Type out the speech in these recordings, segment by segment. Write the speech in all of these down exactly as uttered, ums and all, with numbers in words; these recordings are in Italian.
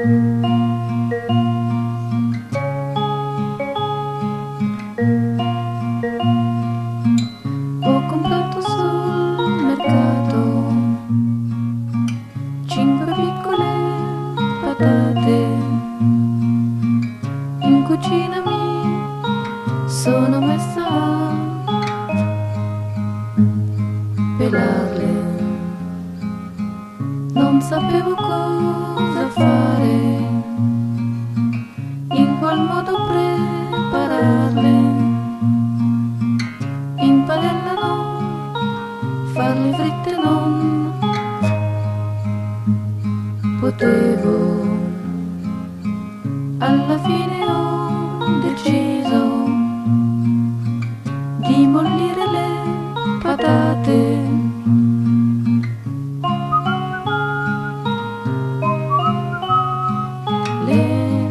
Ho comprato sul mercato cinque piccole patate. In cucina mi sono messa a pelarle. Non sapevo cosa fare, in qual modo prepararle. In padella no, farle fritte non potevo. Alla fine ho deciso di mollire le patate. Le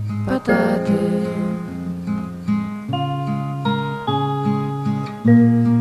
patate.